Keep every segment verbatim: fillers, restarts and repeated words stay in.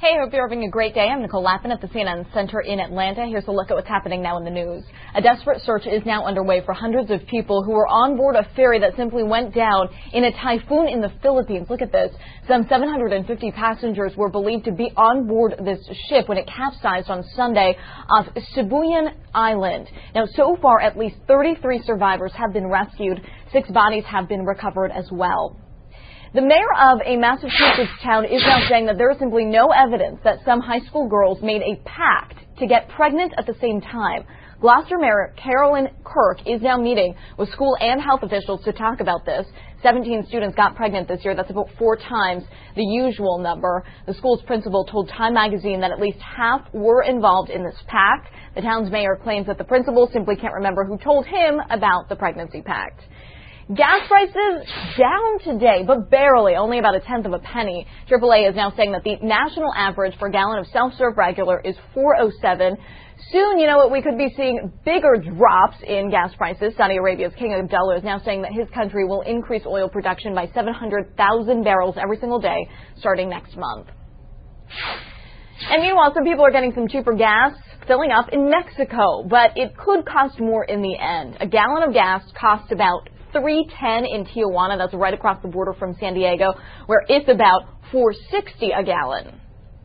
Hey, hope you're having a great day. I'm Nicole Lappin at the C N N Center in Atlanta. Here's a look at what's happening now in the news. A desperate search is now underway for hundreds of people who were on board a ferry that simply went down in a typhoon in the Philippines. Look at this. Some seven hundred fifty passengers were believed to be on board this ship when it capsized on Sunday off Sibuyan Island. Now, so far, at least thirty-three survivors have been rescued. Six bodies have been recovered as well. The mayor of a Massachusetts town is now saying that there is simply no evidence that some high school girls made a pact to get pregnant at the same time. Gloucester Mayor Carolyn Kirk is now meeting with school and health officials to talk about this. seventeen students got pregnant this year. That's about four times the usual number. The school's principal told Time magazine that at least half were involved in this pact. The town's mayor claims that the principal simply can't remember who told him about the pregnancy pact. Gas prices down today, but barely, only about a tenth of a penny. triple A is now saying that the national average for a gallon of self-serve regular is four oh seven. Soon, you know what, we could be seeing bigger drops in gas prices. Saudi Arabia's King Abdullah is now saying that his country will increase oil production by seven hundred thousand barrels every single day starting next month. And meanwhile, some people are getting some cheaper gas filling up in Mexico, but it could cost more in the end. A gallon of gas costs about three ten in Tijuana. That's right across the border from San Diego, where it's about four sixty a gallon.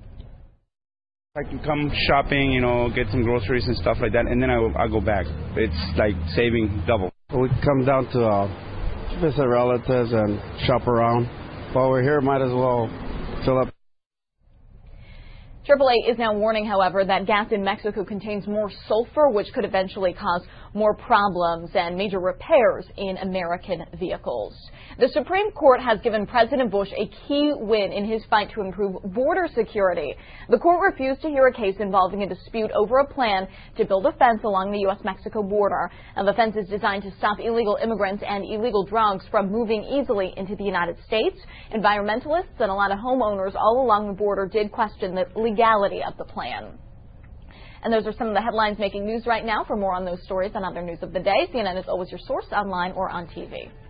I can come shopping, you know, get some groceries and stuff like that, and then I I go back. It's like saving double. We come down to uh, visit relatives and shop around. While we're here, might as well fill up. triple A is now warning, however, that gas in Mexico contains more sulfur, which could eventually cause more problems and major repairs in American vehicles. The Supreme Court has given President Bush a key win in his fight to improve border security. The court refused to hear a case involving a dispute over a plan to build a fence along the U S Mexico border. And the fence is designed to stop illegal immigrants and illegal drugs from moving easily into the United States. Environmentalists and a lot of homeowners all along the border did question the legality of the plan. And those are some of the headlines making news right now. For more on those stories and other news of the day, C N N is always your source online or on T V.